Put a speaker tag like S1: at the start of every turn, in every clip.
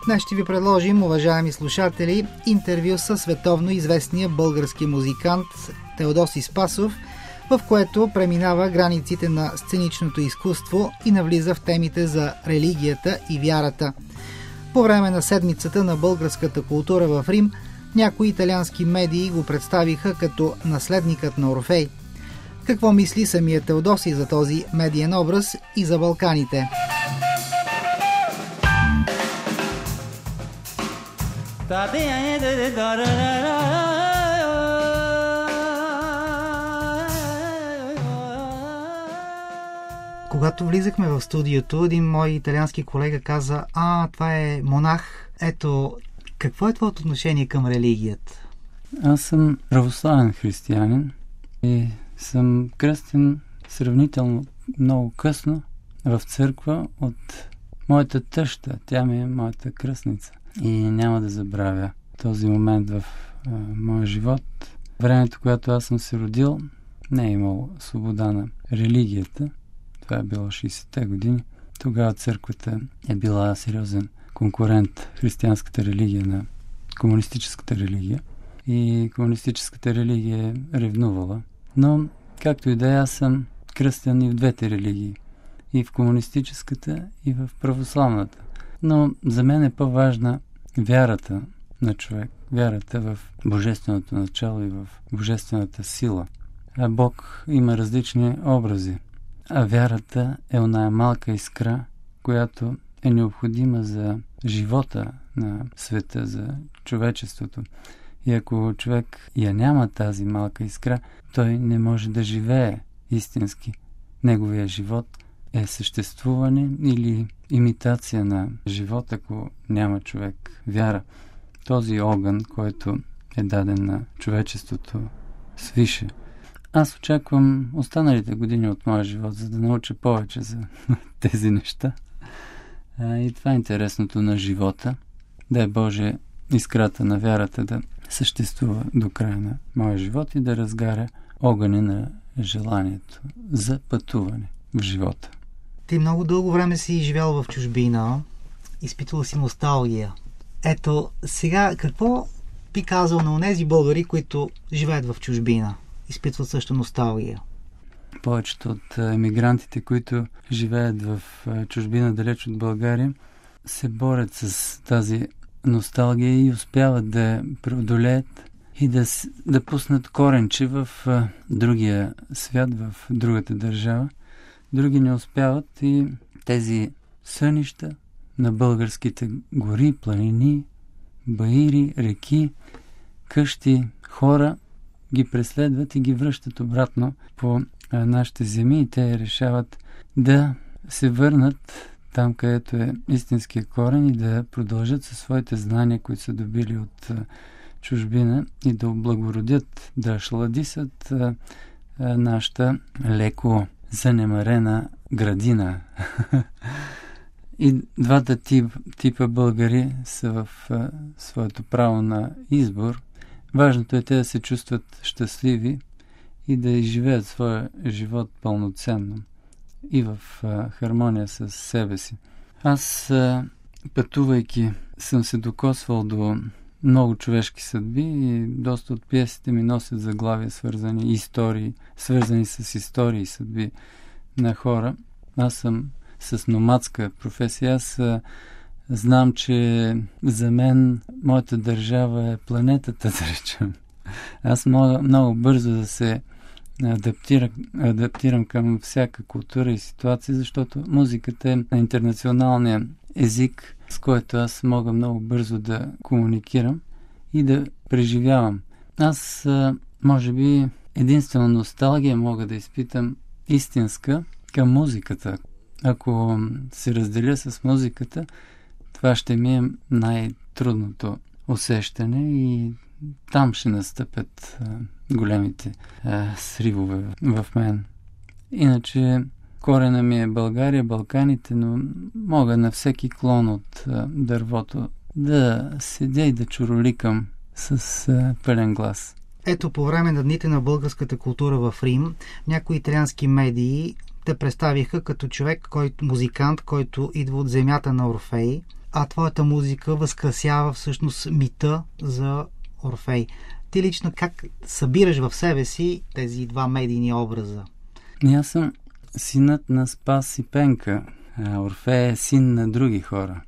S1: Днес ще ви предложим, уважаеми слушатели, интервю със световно известния български музикант Теодосий Спасов, в което преминава границите на сценичното изкуство и навлиза в темите за религията и вярата. По време на седмицата на българската култура в Рим, някои италиански медии го представиха като наследникът на Орфей. Какво мисли самият Теодосий за този медиен образ и за Балканите? Когато влизахме в студиото, един мой италиански колега каза: това е монах. Ето, какво е твоето отношение към религията?
S2: Аз съм православен християнин и съм кръстен сравнително много късно в църква от моята тъща. Тя ми е моята кръстница. И няма да забравя този момент в моя живот. Времето, когато аз съм се родил, не е имало свобода на религията. Това е било 60-те години. Тогава църквата е била сериозен конкурент християнската религия на комунистическата религия. И комунистическата религия е ревнувала. Но, както и да е, аз съм кръстен и в двете религии. И в комунистическата, и в православната. Но за мен е по-важна вярата на човек. Вярата в божественото начало и в божествената сила. А Бог има различни образи. А вярата е оная малка искра, която е необходима за живота на света, за човечеството. И ако човек я няма тази малка искра, той не може да живее истински. Неговия живот е съществуване или имитация на живот, ако няма човек вяра. Този огън, който е даден на човечеството свише. Аз очаквам останалите години от моя живот, за да науча повече за тези неща. И това е интересното на живота. Да е Боже искрата на вярата да съществува до края на моя живот и да разгаря огъня на желанието за пътуване в живота.
S1: Ти много дълго време си живял в чужбина, изпитвал си носталгия. Ето, сега какво би казал на онези българи, които живеят в чужбина, изпитват също носталгия?
S2: Повечето от емигрантите, които живеят в чужбина, далеч от България, се борят с тази носталгия и успяват да преодолеят и да пуснат коренче в другия свят, в другата държава. Други не успяват и тези сънища на българските гори, планини, баири, реки, къщи, хора ги преследват и ги връщат обратно по нашите земи и те решават да се върнат там, където е истинския корен и да продължат със своите знания, които са добили от чужбина и да облагородят, да шладисат нашата леко занемарена градина. И двата типа българи са в своето право на избор. Важното е те да се чувстват щастливи и да изживеят своя живот пълноценно и в хармония с себе си. Аз, пътувайки, съм се докосвал до много човешки съдби и доста от пиесите ми носят заглавия, свързани с истории и съдби на хора. Аз съм с номадска професия. Аз знам, че за мен моята държава е планетата, да речем. Аз мога много бързо да се адаптирам към всяка култура и ситуация, защото музиката е интернационалният език, с който аз мога много бързо да комуникирам и да преживявам. Аз, може би, единствено носталгия мога да изпитам истинска към музиката. Ако се разделя с музиката, това ще ми е най-трудното усещане и там ще настъпят големите сривове в мен. Иначе корена ми е България, Балканите, но мога на всеки клон от дървото да седя и да чуроликам с пълен глас.
S1: Ето, по време на дните на българската култура в Рим, някои италиански медии те представиха като човек, музикант, който идва от земята на Орфей, а твоята музика възкрасява всъщност мита за Орфей. Ти лично как събираш в себе си тези два медийни образа?
S2: Аз съм синът на Спас и Пенка. Орфей е син на други хора.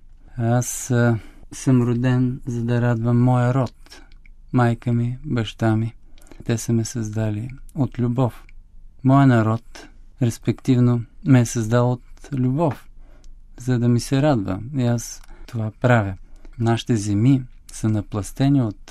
S2: Аз съм роден, за да радвам моя род. Майка ми, баща ми. Те са ме създали от любов. Моя народ, респективно, ме е създал от любов, за да ми се радва. И аз това правя. Нашите земи са напластени от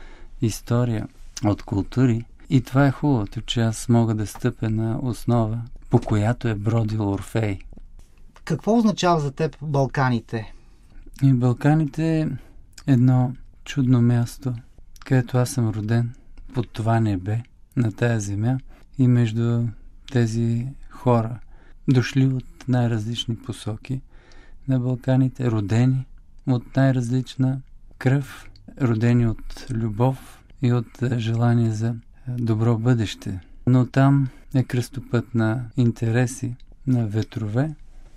S2: история, от култури. И това е хубавото, че аз мога да стъпя на основа, по която е бродил Орфей.
S1: Какво означава за теб Балканите?
S2: И Балканите е едно чудно място, където аз съм роден, под това небе, на тая земя и между тези хора, дошли от най-различни посоки на Балканите, родени от най-различна кръв, родени от любов и от желание за добро бъдеще. Но там е кръстопът на интереси, на ветрове.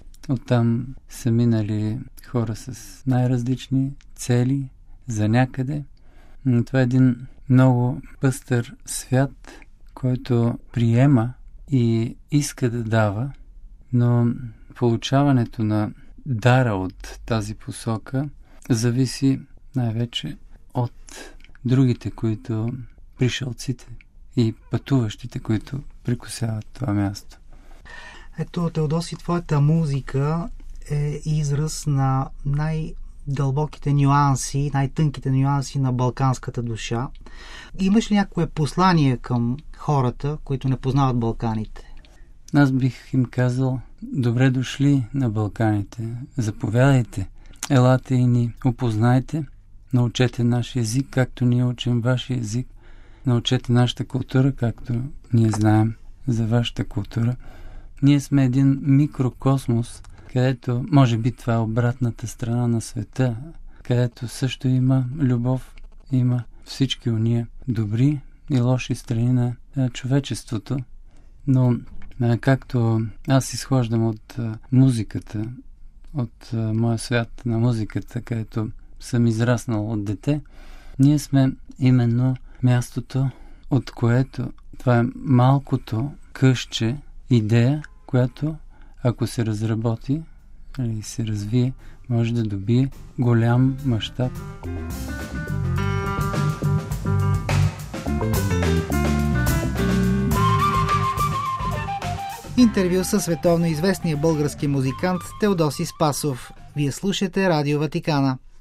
S2: Оттам са минали хора с най-различни цели за някъде. Това е един много пъстър свят, който приема и иска да дава, но получаването на дара от тази посока зависи най-вече от другите, които пришълците и пътуващите, които прекусяват това място.
S1: Ето, Теодоси, твоята музика е израз на най-дълбоките нюанси, най-тънките нюанси на балканската душа. Имаш ли някое послание към хората, които не познават Балканите?
S2: Аз бих им казал: добре дошли на Балканите, заповядайте, елате и ни опознайте, научете нашия език, както ние учим вашия език, научете нашата култура, както ние знаем за вашата култура. Ние сме един микрокосмос, където може би това е обратната страна на света, където също има любов, има всички уния добри и лоши страни на човечеството. Но както аз изхождам от музиката, от моя свят на музиката, където съм израснал от дете, ние сме именно мястото, от което това е малкото къщче идея, която, ако се разработи или се развие, може да добие голям мащаб.
S1: Интервю със световно известния български музикант Теодоси Спасов. Вие слушате Радио Ватикана.